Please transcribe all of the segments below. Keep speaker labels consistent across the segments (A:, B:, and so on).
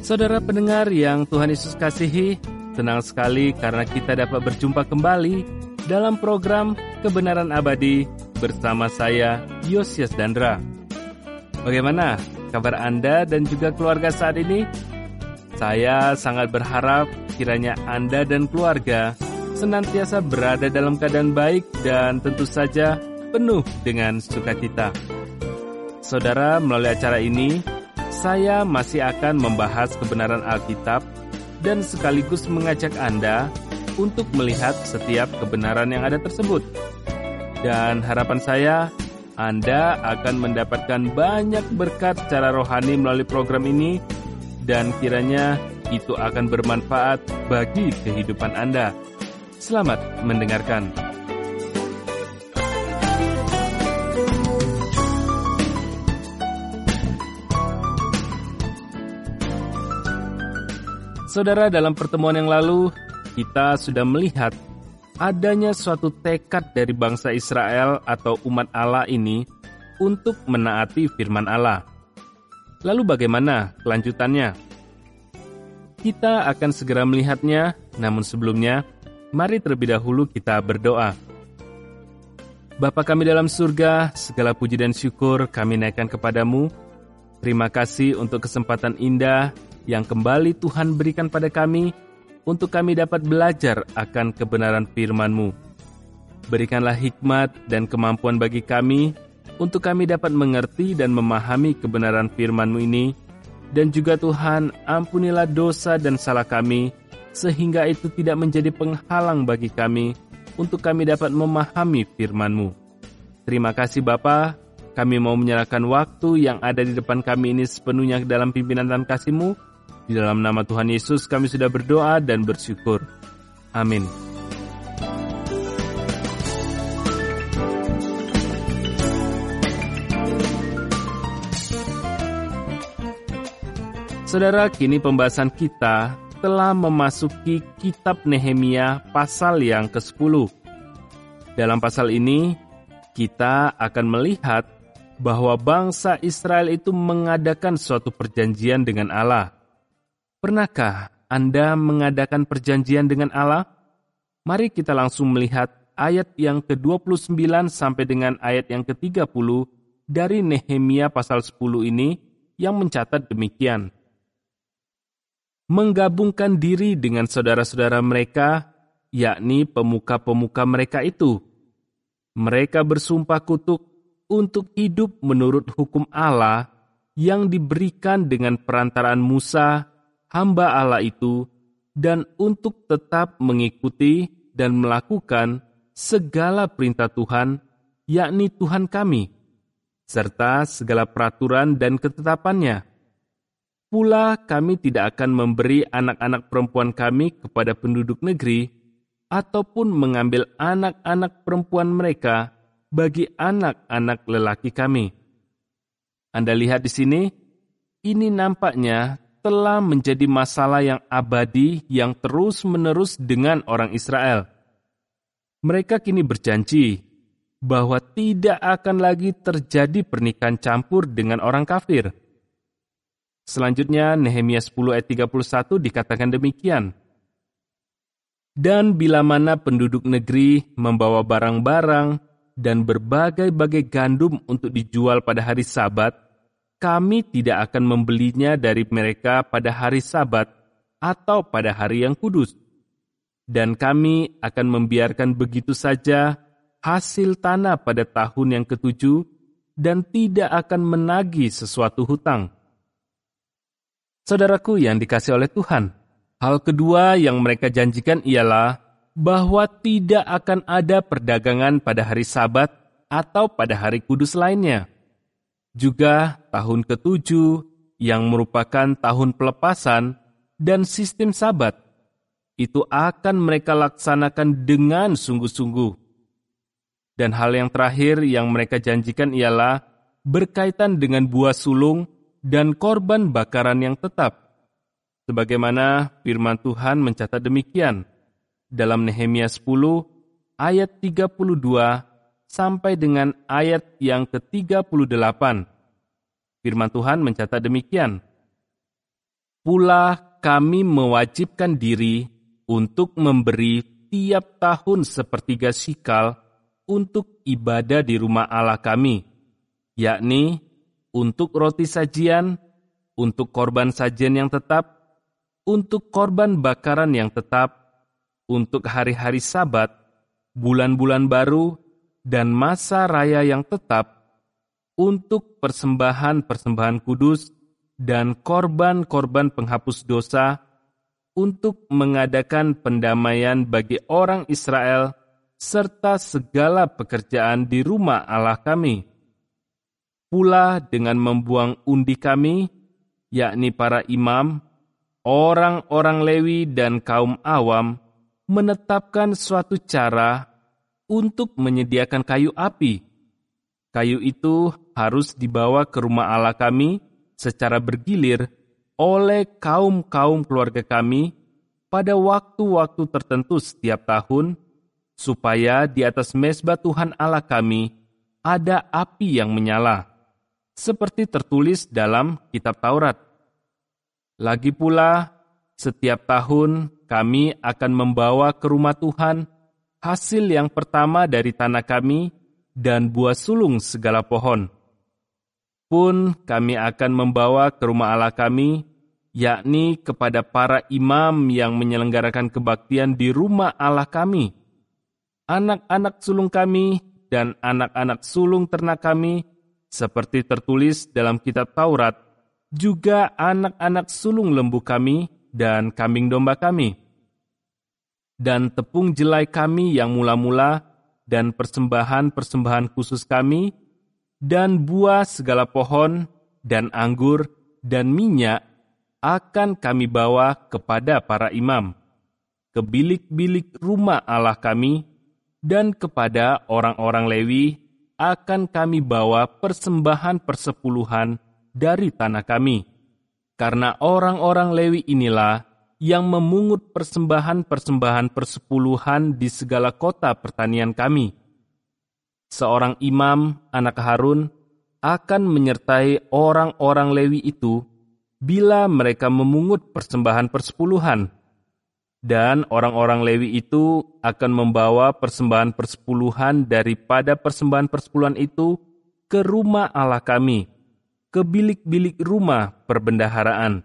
A: Saudara pendengar yang Tuhan Yesus kasihi, senang sekali karena kita dapat berjumpa kembali dalam program Kebenaran Abadi bersama saya, Yosias Dandra. Bagaimana kabar Anda dan juga keluarga saat ini? Saya sangat berharap kiranya Anda dan keluarga senantiasa berada dalam keadaan baik dan tentu saja penuh dengan sukacita. Saudara, melalui acara ini, saya masih akan membahas kebenaran Alkitab dan sekaligus mengajak Anda untuk melihat setiap kebenaran yang ada tersebut. Dan harapan saya, Anda akan mendapatkan banyak berkat secara rohani melalui program ini dan kiranya itu akan bermanfaat bagi kehidupan Anda. Selamat mendengarkan. Saudara, dalam pertemuan yang lalu, kita sudah melihat adanya suatu tekad dari bangsa Israel atau umat Allah ini untuk menaati firman Allah. Lalu bagaimana kelanjutannya? Kita akan segera melihatnya, namun sebelumnya, mari terlebih dahulu kita berdoa. Bapa kami dalam surga, segala puji dan syukur kami naikkan kepadamu. Terima kasih untuk kesempatan indah yang kembali Tuhan berikan pada kami, untuk kami dapat belajar akan kebenaran firman-Mu. Berikanlah hikmat dan kemampuan bagi kami, untuk kami dapat mengerti dan memahami kebenaran firman-Mu ini, dan juga Tuhan, ampunilah dosa dan salah kami, sehingga itu tidak menjadi penghalang bagi kami, untuk kami dapat memahami firman-Mu. Terima kasih Bapa, kami mau menyerahkan waktu yang ada di depan kami ini sepenuhnya dalam pimpinan dan kasih-Mu. Di dalam nama Tuhan Yesus kami sudah berdoa dan bersyukur. Amin. Saudara, kini pembahasan kita telah memasuki kitab Nehemia pasal yang ke-10. Dalam pasal ini, kita akan melihat bahwa bangsa Israel itu mengadakan suatu perjanjian dengan Allah. Pernahkah Anda mengadakan perjanjian dengan Allah? Mari kita langsung melihat ayat yang ke-29 sampai dengan ayat yang ke-30 dari Nehemia pasal 10 ini yang mencatat demikian. Menggabungkan diri dengan saudara-saudara mereka, yakni pemuka-pemuka mereka itu. Mereka bersumpah kutuk untuk hidup menurut hukum Allah yang diberikan dengan perantaraan Musa, hamba Allah itu, dan untuk tetap mengikuti dan melakukan segala perintah Tuhan, yakni Tuhan kami, serta segala peraturan dan ketetapannya. Pula kami tidak akan memberi anak-anak perempuan kami kepada penduduk negeri, ataupun mengambil anak-anak perempuan mereka bagi anak-anak lelaki kami. Anda lihat di sini, ini nampaknya telah menjadi masalah yang abadi yang terus-menerus dengan orang Israel. Mereka kini berjanji bahwa tidak akan lagi terjadi pernikahan campur dengan orang kafir. Selanjutnya, Nehemia 10 ayat 31 dikatakan demikian. Dan bila mana penduduk negeri membawa barang-barang dan berbagai-bagai gandum untuk dijual pada hari Sabat, kami tidak akan membelinya dari mereka pada hari Sabat atau pada hari yang kudus. Dan kami akan membiarkan begitu saja hasil tanah pada tahun yang ke-7 dan tidak akan menagih sesuatu hutang. Saudaraku yang dikasihi oleh Tuhan, hal kedua yang mereka janjikan ialah bahwa tidak akan ada perdagangan pada hari Sabat atau pada hari kudus lainnya. Juga tahun ke-7 yang merupakan tahun pelepasan dan sistem Sabat, itu akan mereka laksanakan dengan sungguh-sungguh. Dan hal yang terakhir yang mereka janjikan ialah berkaitan dengan buah sulung dan korban bakaran yang tetap. Sebagaimana firman Tuhan mencatat demikian dalam Nehemia 10 ayat 32 sampai dengan ayat yang ke-38. Firman Tuhan mencatat demikian. Pula kami mewajibkan diri untuk memberi tiap tahun sepertiga sikal untuk ibadah di rumah Allah kami, yakni untuk roti sajian, untuk korban sajian yang tetap, untuk korban bakaran yang tetap, untuk hari-hari Sabat, bulan-bulan baru, dan masa raya yang tetap, untuk persembahan-persembahan kudus, dan korban-korban penghapus dosa, untuk mengadakan pendamaian bagi orang Israel, serta segala pekerjaan di rumah Allah kami. Pula dengan membuang undi kami, yakni para imam, orang-orang Lewi dan kaum awam, menetapkan suatu cara untuk menyediakan kayu api. Kayu itu harus dibawa ke rumah Allah kami secara bergilir oleh kaum-kaum keluarga kami pada waktu-waktu tertentu setiap tahun, supaya di atas mezbah Tuhan Allah kami ada api yang menyala, seperti tertulis dalam kitab Taurat. Lagi pula, setiap tahun kami akan membawa ke rumah Tuhan hasil yang pertama dari tanah kami dan buah sulung segala pohon. Pun kami akan membawa ke rumah Allah kami, yakni kepada para imam yang menyelenggarakan kebaktian di rumah Allah kami, anak-anak sulung kami dan anak-anak sulung ternak kami, seperti tertulis dalam kitab Taurat, juga anak-anak sulung lembu kami dan kambing domba kami, dan tepung jelai kami yang mula-mula, dan persembahan-persembahan khusus kami, dan buah segala pohon, dan anggur, dan minyak, akan kami bawa kepada para imam, ke bilik-bilik rumah Allah kami, dan kepada orang-orang Lewi, akan kami bawa persembahan persepuluhan dari tanah kami. Karena orang-orang Lewi inilah yang memungut persembahan-persembahan persepuluhan di segala kota pertanian kami. Seorang imam, anak Harun, akan menyertai orang-orang Lewi itu bila mereka memungut persembahan persepuluhan. Dan orang-orang Lewi itu akan membawa persembahan persepuluhan daripada persembahan persepuluhan itu ke rumah Allah kami, ke bilik-bilik rumah perbendaharaan.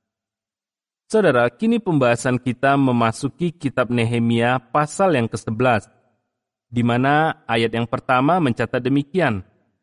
A: Saudara, kini pembahasan kita memasuki kitab Nehemia pasal yang ke-11, di mana ayat yang pertama mencatat demikian.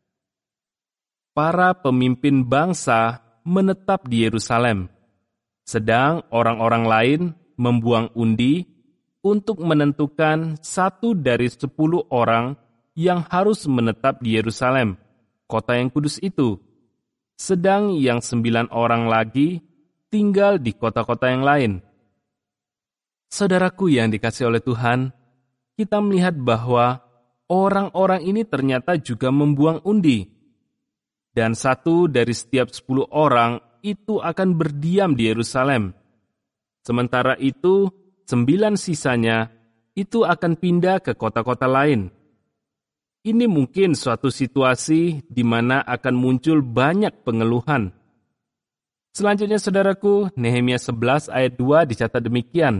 A: Para pemimpin bangsa menetap di Yerusalem, sedang orang-orang lain membuang undi untuk menentukan 1 dari 10 orang yang harus menetap di Yerusalem, kota yang kudus itu, sedang yang 9 orang lagi tinggal di kota-kota yang lain. Saudaraku yang dikasihi oleh Tuhan, kita melihat bahwa orang-orang ini ternyata juga membuang undi. Dan 1 dari setiap 10 orang itu akan berdiam di Yerusalem. Sementara itu, 9 sisanya itu akan pindah ke kota-kota lain. Ini mungkin suatu situasi di mana akan muncul banyak pengeluhan. Selanjutnya saudaraku, Nehemia 11 ayat 2 dicatat demikian.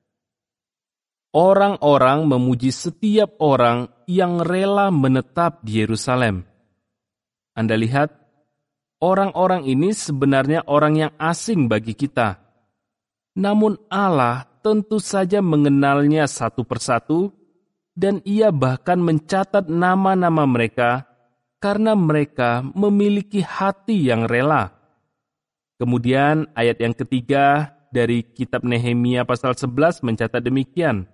A: Orang-orang memuji setiap orang yang rela menetap di Yerusalem. Anda lihat, orang-orang ini sebenarnya orang yang asing bagi kita. Namun Allah tentu saja mengenalnya satu persatu, dan Ia bahkan mencatat nama-nama mereka karena mereka memiliki hati yang rela. Kemudian ayat yang ketiga dari kitab Nehemia pasal 11 mencatat demikian.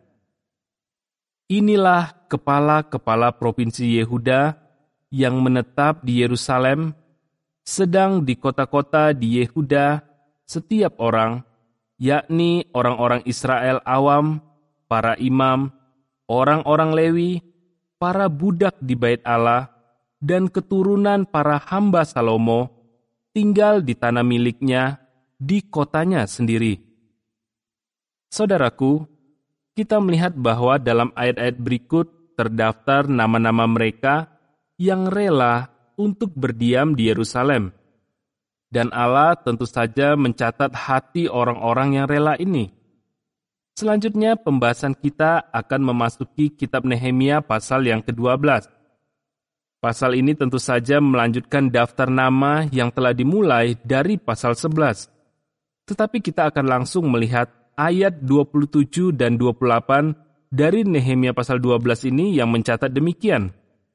A: Inilah kepala-kepala provinsi Yehuda yang menetap di Yerusalem, sedang di kota-kota di Yehuda setiap orang, yakni orang-orang Israel awam, para imam, orang-orang Lewi, para budak di bait Allah, dan keturunan para hamba Salomo, tinggal di tanah miliknya, di kotanya sendiri. Saudaraku, kita melihat bahwa dalam ayat-ayat berikut terdaftar nama-nama mereka yang rela untuk berdiam di Yerusalem. Dan Allah tentu saja mencatat hati orang-orang yang rela ini. Selanjutnya pembahasan kita akan memasuki kitab Nehemia pasal yang ke-12. Pasal ini tentu saja melanjutkan daftar nama yang telah dimulai dari pasal 11. Tetapi kita akan langsung melihat ayat 27 dan 28 dari Nehemia pasal 12 ini yang mencatat demikian.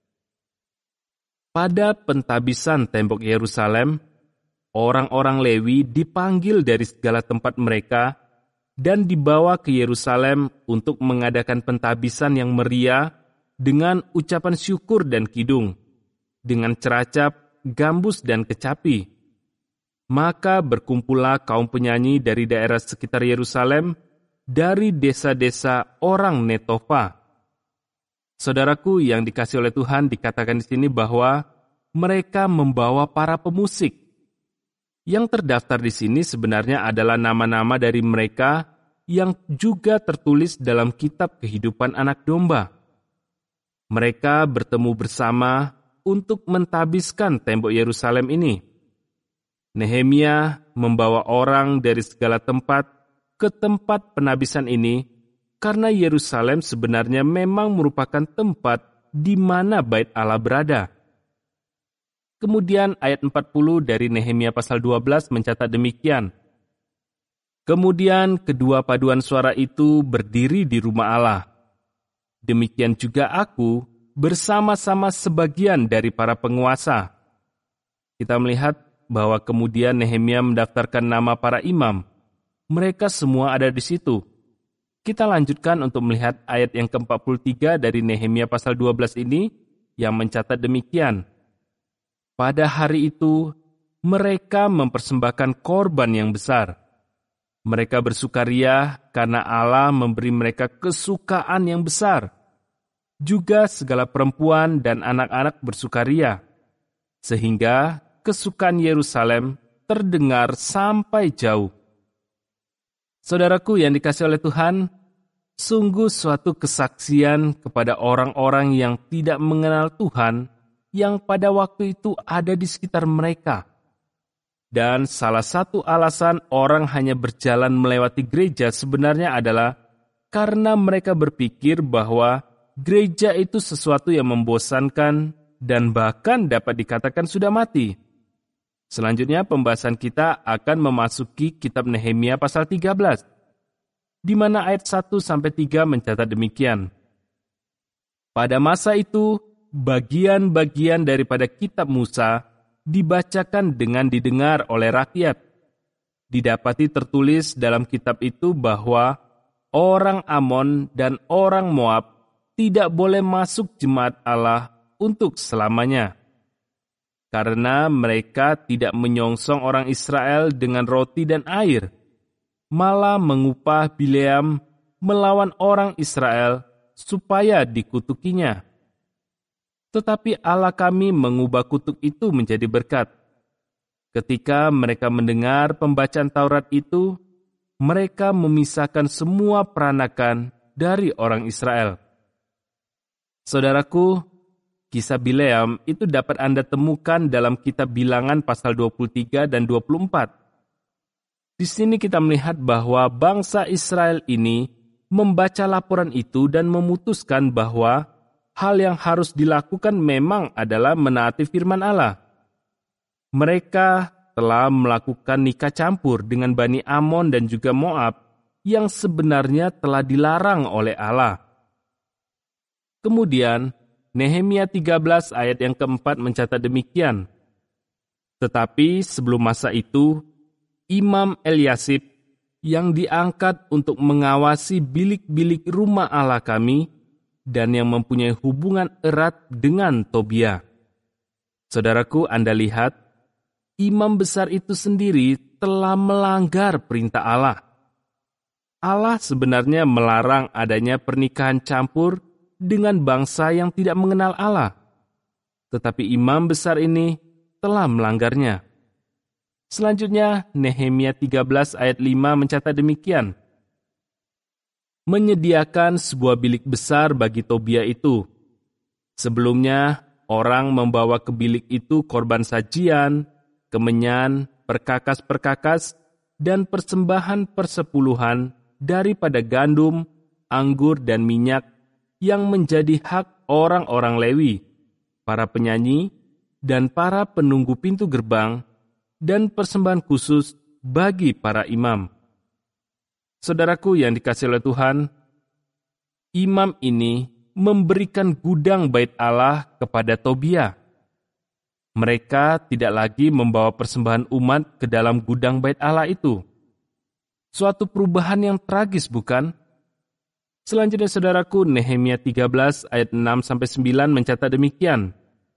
A: Pada pentabisan tembok Yerusalem, orang-orang Lewi dipanggil dari segala tempat mereka dan dibawa ke Yerusalem untuk mengadakan pentabisan yang meriah dengan ucapan syukur dan kidung, dengan ceracap, gambus, dan kecapi. Maka berkumpullah kaum penyanyi dari daerah sekitar Yerusalem, dari desa-desa orang Netofa. Saudaraku yang dikasihi oleh Tuhan, dikatakan di sini bahwa mereka membawa para pemusik. Yang terdaftar di sini sebenarnya adalah nama-nama dari mereka yang juga tertulis dalam kitab kehidupan anak domba. Mereka bertemu bersama untuk mentabiskan tembok Yerusalem ini. Nehemia membawa orang dari segala tempat ke tempat penabisan ini karena Yerusalem sebenarnya memang merupakan tempat di mana bait Allah berada. Kemudian ayat 40 dari Nehemia pasal 12 mencatat demikian. Kemudian kedua paduan suara itu berdiri di rumah Allah. Demikian juga aku bersama-sama sebagian dari para penguasa. Kita melihat bahwa kemudian Nehemia mendaftarkan nama para imam. Mereka semua ada di situ. Kita lanjutkan untuk melihat ayat yang ke-43 dari Nehemia pasal 12 ini yang mencatat demikian. Pada hari itu, mereka mempersembahkan korban yang besar. Mereka bersukaria karena Allah memberi mereka kesukaan yang besar. Juga segala perempuan dan anak-anak bersukaria. Sehingga kesukaan Yerusalem terdengar sampai jauh. Saudaraku yang dikasihi oleh Tuhan, sungguh suatu kesaksian kepada orang-orang yang tidak mengenal Tuhan yang pada waktu itu ada di sekitar mereka. Dan salah satu alasan orang hanya berjalan melewati gereja sebenarnya adalah karena mereka berpikir bahwa gereja itu sesuatu yang membosankan dan bahkan dapat dikatakan sudah mati. Selanjutnya pembahasan kita akan memasuki kitab Nehemia pasal 13, di mana ayat 1-3 mencatat demikian. Pada masa itu, bagian-bagian daripada kitab Musa dibacakan dengan didengar oleh rakyat. Didapati tertulis dalam kitab itu bahwa orang Amon dan orang Moab tidak boleh masuk jemaat Allah untuk selamanya. Karena mereka tidak menyongsong orang Israel dengan roti dan air, malah mengupah Bileam melawan orang Israel supaya dikutukinya. Tetapi Allah kami mengubah kutuk itu menjadi berkat. Ketika mereka mendengar pembacaan Taurat itu, mereka memisahkan semua peranakan dari orang Israel. Saudaraku, kisah Bileam itu dapat Anda temukan dalam kitab Bilangan pasal 23 dan 24. Di sini kita melihat bahwa bangsa Israel ini membaca laporan itu dan memutuskan bahwa hal yang harus dilakukan memang adalah menaati firman Allah. Mereka telah melakukan nikah campur dengan Bani Amon dan juga Moab yang sebenarnya telah dilarang oleh Allah. Kemudian, Nehemia 13 ayat yang keempat mencatat demikian. Tetapi sebelum masa itu, Imam Eliasib yang diangkat untuk mengawasi bilik-bilik rumah Allah kami dan yang mempunyai hubungan erat dengan Tobia. Saudaraku, Anda lihat, imam besar itu sendiri telah melanggar perintah Allah. Allah sebenarnya melarang adanya pernikahan campur dengan bangsa yang tidak mengenal Allah. Tetapi imam besar ini telah melanggarnya. Selanjutnya, Nehemia 13 ayat 5 mencatat demikian. Menyediakan sebuah bilik besar bagi Tobia itu. Sebelumnya, orang membawa ke bilik itu korban sajian, kemenyan, perkakas-perkakas dan persembahan persepuluhan daripada gandum, anggur, dan minyak yang menjadi hak orang-orang Lewi, para penyanyi, dan para penunggu pintu gerbang, dan persembahan khusus bagi para imam. Saudaraku yang dikasihi oleh Tuhan, imam ini memberikan gudang bait Allah kepada Tobia. Mereka tidak lagi membawa persembahan umat ke dalam gudang bait Allah itu. Suatu perubahan yang tragis, bukan? Selanjutnya, saudaraku, Nehemia 13 ayat 6-9 mencatat demikian.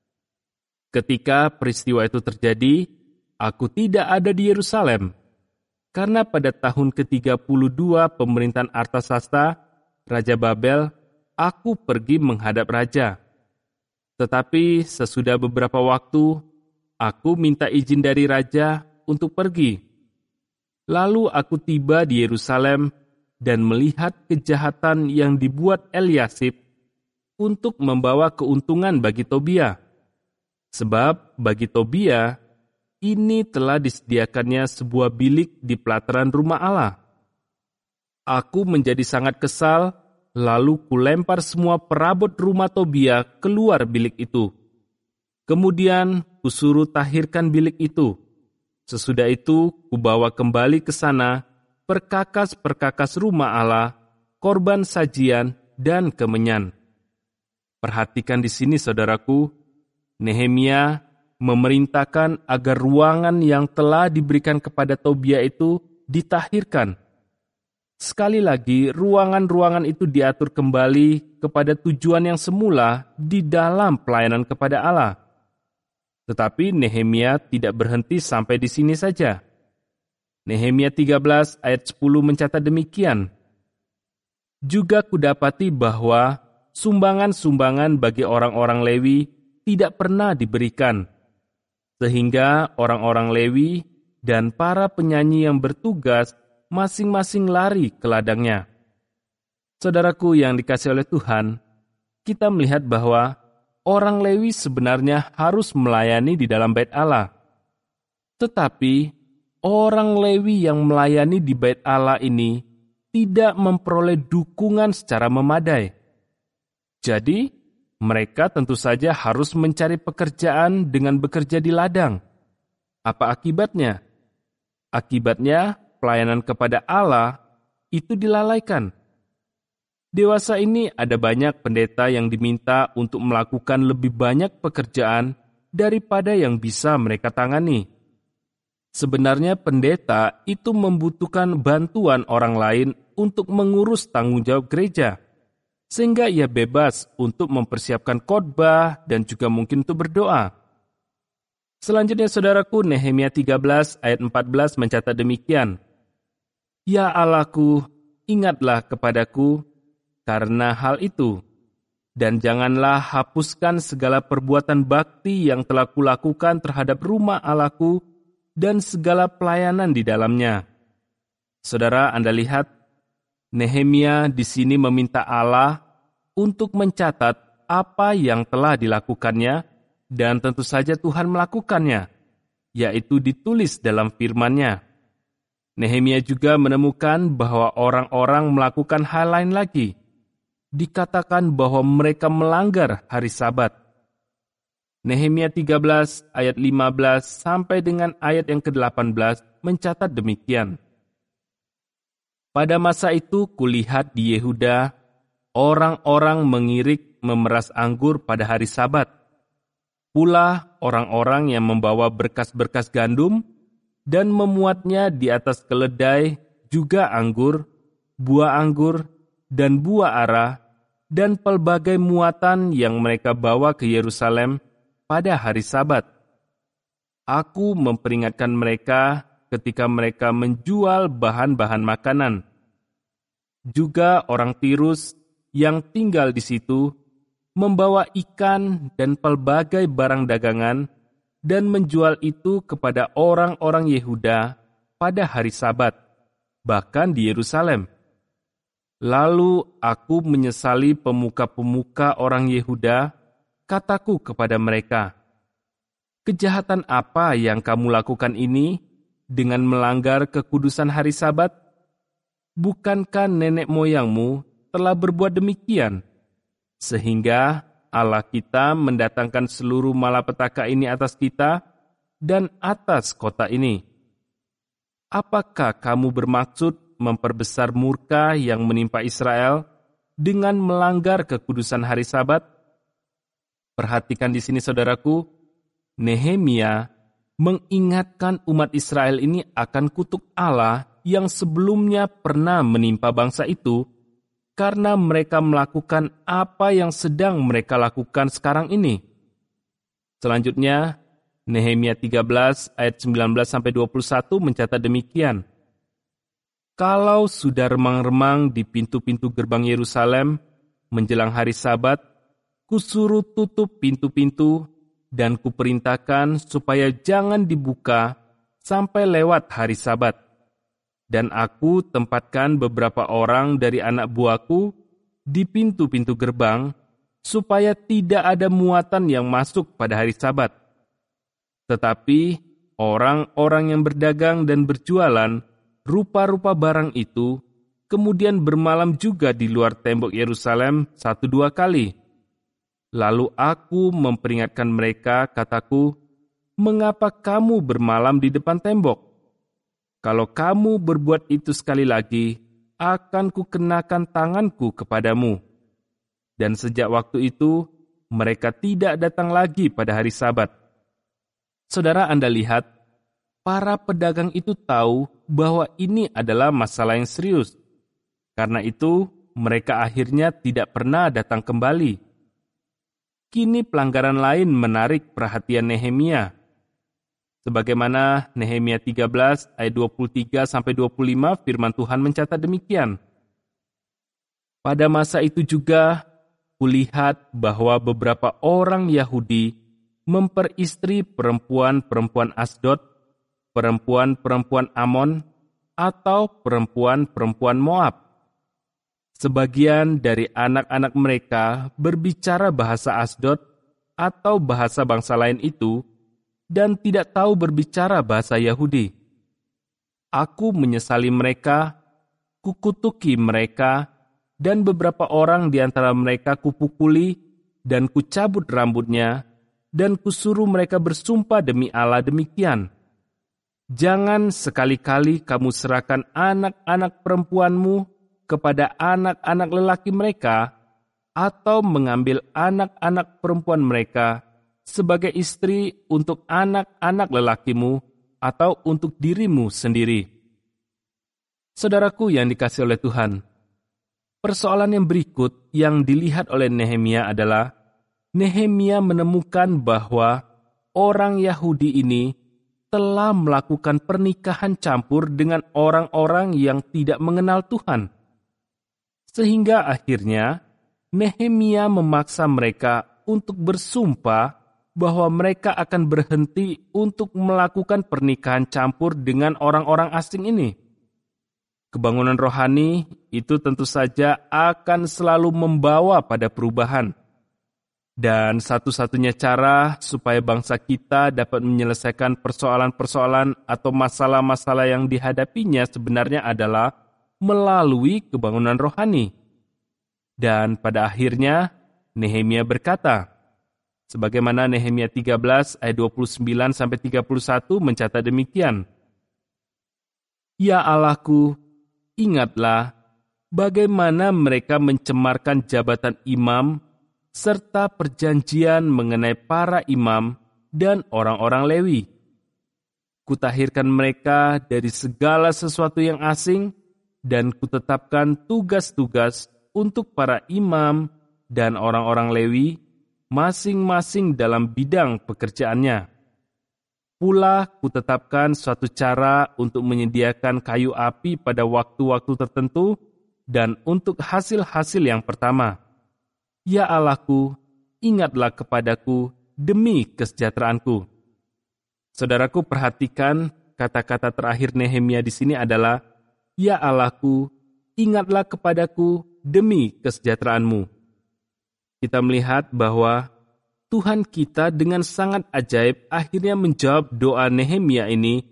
A: Ketika peristiwa itu terjadi, aku tidak ada di Yerusalem, karena pada tahun ke-32 pemerintahan Artasasta, Raja Babel, aku pergi menghadap raja. Tetapi sesudah beberapa waktu, aku minta izin dari raja untuk pergi. Lalu aku tiba di Yerusalem dan melihat kejahatan yang dibuat Eliasib untuk membawa keuntungan bagi Tobia. Sebab bagi Tobia, ini telah disediakannya sebuah bilik di pelataran rumah Allah. Aku menjadi sangat kesal, lalu kulempar semua perabot rumah Tobia keluar bilik itu. Kemudian kusuruh tahirkan bilik itu. Sesudah itu kubawa kembali ke sana perkakas-perkakas rumah Allah, korban sajian, dan kemenyan. Perhatikan di sini, saudaraku, Nehemia memerintahkan agar ruangan yang telah diberikan kepada Tobia itu ditahirkan. Sekali lagi, ruangan-ruangan itu diatur kembali kepada tujuan yang semula di dalam pelayanan kepada Allah. Tetapi Nehemia tidak berhenti sampai di sini saja. Nehemia 13 ayat 10 mencatat demikian. Juga kudapati bahwa sumbangan-sumbangan bagi orang-orang Lewi tidak pernah diberikan, sehingga orang-orang Lewi dan para penyanyi yang bertugas masing-masing lari ke ladangnya. Saudaraku yang dikasihi oleh Tuhan, kita melihat bahwa orang Lewi sebenarnya harus melayani di dalam bait Allah. Tetapi orang Lewi yang melayani di bait Allah ini tidak memperoleh dukungan secara memadai. Jadi, mereka tentu saja harus mencari pekerjaan dengan bekerja di ladang. Apa akibatnya? Akibatnya, pelayanan kepada Allah itu dilalaikan. Dewasa ini ada banyak pendeta yang diminta untuk melakukan lebih banyak pekerjaan daripada yang bisa mereka tangani. Sebenarnya pendeta itu membutuhkan bantuan orang lain untuk mengurus tanggung jawab gereja, sehingga ia bebas untuk mempersiapkan khotbah dan juga mungkin untuk berdoa. Selanjutnya, saudaraku, Nehemia 13 ayat 14 mencatat demikian. Ya Allahku, ingatlah kepadaku karena hal itu, dan janganlah hapuskan segala perbuatan bakti yang telah kulakukan terhadap rumah Allahku dan segala pelayanan di dalamnya. Saudara, Anda lihat, Nehemia di sini meminta Allah untuk mencatat apa yang telah dilakukannya, dan tentu saja Tuhan melakukannya, yaitu ditulis dalam firman-Nya. Nehemia juga menemukan bahwa orang-orang melakukan hal lain lagi. Dikatakan bahwa mereka melanggar hari Sabat. Nehemia 13 ayat 15 sampai dengan ayat yang ke-18 mencatat demikian. Pada masa itu kulihat di Yehuda, orang-orang mengirik memeras anggur pada hari Sabat. Pula orang-orang yang membawa berkas-berkas gandum dan memuatnya di atas keledai juga anggur, buah anggur, dan buah ara, dan pelbagai muatan yang mereka bawa ke Yerusalem pada hari Sabat. Aku memperingatkan mereka ketika mereka menjual bahan-bahan makanan. Juga orang Tirus yang tinggal di situ membawa ikan dan pelbagai barang dagangan dan menjual itu kepada orang-orang Yehuda pada hari Sabat, bahkan di Yerusalem. Lalu aku menyesali pemuka-pemuka orang Yehuda, kataku kepada mereka, kejahatan apa yang kamu lakukan ini dengan melanggar kekudusan hari Sabat? Bukankah nenek moyangmu telah berbuat demikian, sehingga Allah kita mendatangkan seluruh malapetaka ini atas kita dan atas kota ini? Apakah kamu bermaksud memperbesar murka yang menimpa Israel dengan melanggar kekudusan hari Sabat? Perhatikan di sini saudaraku, Nehemia mengingatkan umat Israel ini akan kutuk Allah yang sebelumnya pernah menimpa bangsa itu karena mereka melakukan apa yang sedang mereka lakukan sekarang ini. Selanjutnya, Nehemia 13 ayat 19-21 mencatat demikian. Kalau sudah remang-remang di pintu-pintu gerbang Yerusalem menjelang hari Sabat, kusuruh tutup pintu-pintu dan kuperintahkan supaya jangan dibuka sampai lewat hari Sabat. Dan aku tempatkan beberapa orang dari anak buahku di pintu-pintu gerbang supaya tidak ada muatan yang masuk pada hari Sabat. Tetapi orang-orang yang berdagang dan berjualan rupa-rupa barang itu kemudian bermalam juga di luar tembok Yerusalem 1-2 kali. Lalu aku memperingatkan mereka, kataku, "Mengapa kamu bermalam di depan tembok? Kalau kamu berbuat itu sekali lagi, akan kukenakan tanganku kepadamu." Dan sejak waktu itu, mereka tidak datang lagi pada hari Sabat. Saudara, Anda lihat, para pedagang itu tahu bahwa ini adalah masalah yang serius. Karena itu, mereka akhirnya tidak pernah datang kembali. Kini pelanggaran lain menarik perhatian Nehemia. Sebagaimana Nehemia 13 ayat 23-25 firman Tuhan mencatat demikian. Pada masa itu juga, kulihat bahwa beberapa orang Yahudi memperistri perempuan-perempuan Asdod, perempuan-perempuan Amon, atau perempuan-perempuan Moab. Sebagian dari anak-anak mereka berbicara bahasa Asdod atau bahasa bangsa lain itu dan tidak tahu berbicara bahasa Yahudi. Aku menyesali mereka, kukutuki mereka, dan beberapa orang di antara mereka kupukuli dan kucabut rambutnya, dan kusuruh mereka bersumpah demi Allah demikian. Jangan sekali-kali kamu serahkan anak-anak perempuanmu kepada anak-anak lelaki mereka, atau mengambil anak-anak perempuan mereka sebagai istri untuk anak-anak lelakimu atau untuk dirimu sendiri. Saudaraku yang dikasihi oleh Tuhan, persoalan yang berikut yang dilihat oleh Nehemia adalah Nehemia menemukan bahwa orang Yahudi ini telah melakukan pernikahan campur dengan orang-orang yang tidak mengenal Tuhan. Sehingga akhirnya Nehemia memaksa mereka untuk bersumpah bahwa mereka akan berhenti untuk melakukan pernikahan campur dengan orang-orang asing ini. Kebangunan rohani itu tentu saja akan selalu membawa pada perubahan. Dan satu-satunya cara supaya bangsa kita dapat menyelesaikan persoalan-persoalan atau masalah-masalah yang dihadapinya sebenarnya adalah melalui kebangunan rohani. Dan pada akhirnya Nehemia berkata, sebagaimana Nehemia 13 ayat 29-31 mencatat demikian. Ya Allahku, ingatlah bagaimana mereka mencemarkan jabatan imam serta perjanjian mengenai para imam dan orang-orang Lewi. Kutahirkan mereka dari segala sesuatu yang asing dan kutetapkan tugas-tugas untuk para imam dan orang-orang Lewi masing-masing dalam bidang pekerjaannya. Pula kutetapkan suatu cara untuk menyediakan kayu api pada waktu-waktu tertentu dan untuk hasil-hasil yang pertama. Ya Allahku, ingatlah kepadaku demi kesejahteraanku. Saudaraku, perhatikan kata-kata terakhir Nehemia di sini adalah, ya Allahku, ingatlah kepadaku demi kesejahteraanmu. Kita melihat bahwa Tuhan kita dengan sangat ajaib akhirnya menjawab doa Nehemia ini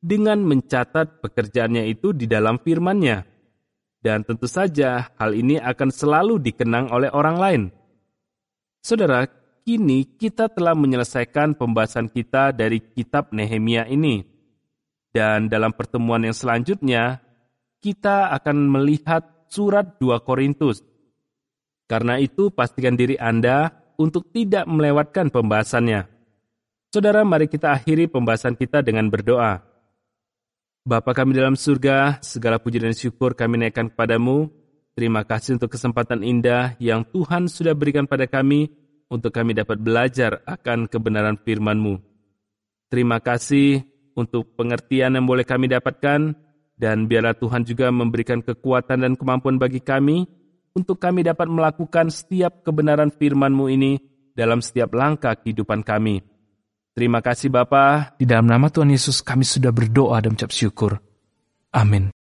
A: dengan mencatat pekerjaannya itu di dalam firman-Nya. Dan tentu saja hal ini akan selalu dikenang oleh orang lain. Saudara, kini kita telah menyelesaikan pembahasan kita dari kitab Nehemia ini. Dan dalam pertemuan yang selanjutnya, kita akan melihat surat 2 Korintus. Karena itu, pastikan diri Anda untuk tidak melewatkan pembahasannya. Saudara, mari kita akhiri pembahasan kita dengan berdoa. Bapa kami dalam surga, segala puji dan syukur kami naikkan kepadamu. Terima kasih untuk kesempatan indah yang Tuhan sudah berikan pada kami untuk kami dapat belajar akan kebenaran firman-Mu. Terima kasih untuk pengertian yang boleh kami dapatkan, dan biarlah Tuhan juga memberikan kekuatan dan kemampuan bagi kami untuk kami dapat melakukan setiap kebenaran firman-Mu ini dalam setiap langkah kehidupan kami. Terima kasih Bapa, di dalam nama Tuhan Yesus kami sudah berdoa dan mengucap syukur. Amin.